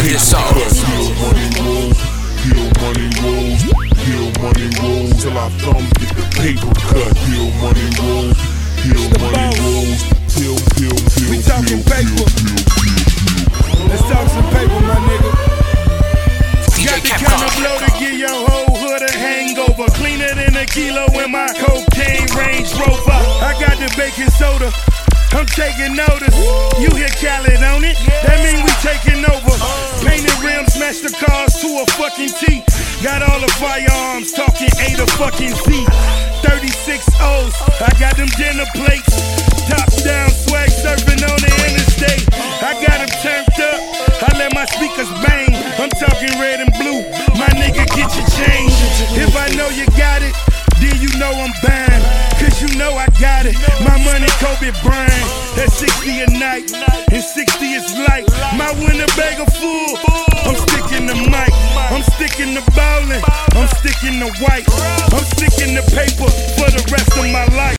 this song. Kill money rolls, kill money rolls, kill money rolls till our thumbs get the paper cut. Kill money rolls, kill money rolls, till. We talking paper. Let's talk some paper, my nigga. Got the kind of blow to give your whole hood a hangover. Cleaner than a kilo in my cocaine Range Rover. I got the baking soda, I'm taking notice. You hear Khaled on it, that mean we taking over. Painted rims, smash the cars to a fucking T. Got all the firearms, talking A to fucking Z. 36 O's, I got them dinner plates. Tops down, swag surfing on the interstate. I got them turned up, I let my speakers bang. I'm talking red and blue, my nigga get your change. If I know you got it, then you know I'm buying, cause you know I got it. My money Kobe Bryant, that's 60 a night, and 60 is light. My Winnebago full, I'm sticking to mic, I'm sticking to bowling, I'm sticking to white, I'm sticking to paper for the rest of my life.